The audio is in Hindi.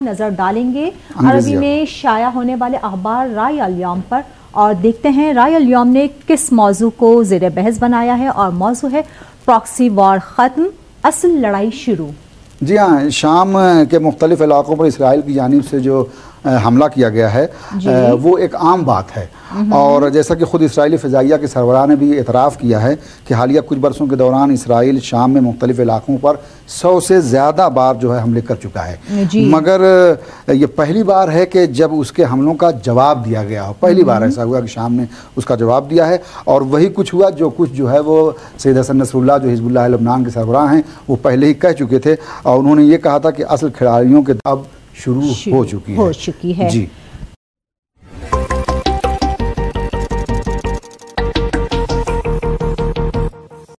नजर डालेंगे अरबी में शाया होने वाले अखबार राय अल यौम पर और देखते हैं राय अल यौम ने किस मौजू को ज़ेर बहस बनाया है। और मौजू है प्रॉक्सी वॉर ख़त्म, असल लड़ाई शुरू। जी हाँ, शाम के मुख्तलिफ इलाकों पर इसराइल की जानिब से जो हमला किया गया है वो एक आम बात है। और जैसा कि खुद इसराइली फ़िज़ाइया के सरबराह ने भी एतराफ़ किया है कि हालिया कुछ बरसों के दौरान इसराइल शाम में मुख्तलिफ इलाकों पर 100 से ज़्यादा बार जो है हमले कर चुका है। मगर ये पहली बार है कि जब उसके हमलों का जवाब दिया गया हो। पहली बार ऐसा हुआ कि शाम ने उसका जवाब दिया है और वही कुछ हुआ जो कुछ जो है वो सैयद हसन नसरुल्लाह जो हिज़्बुल्लाह लबनान के सरबराह हैं वो पहले ही कह चुके थे। और उन्होंने ये कहा था कि असल खिलाड़ियों के अब शुरू हो चुकी है। जी।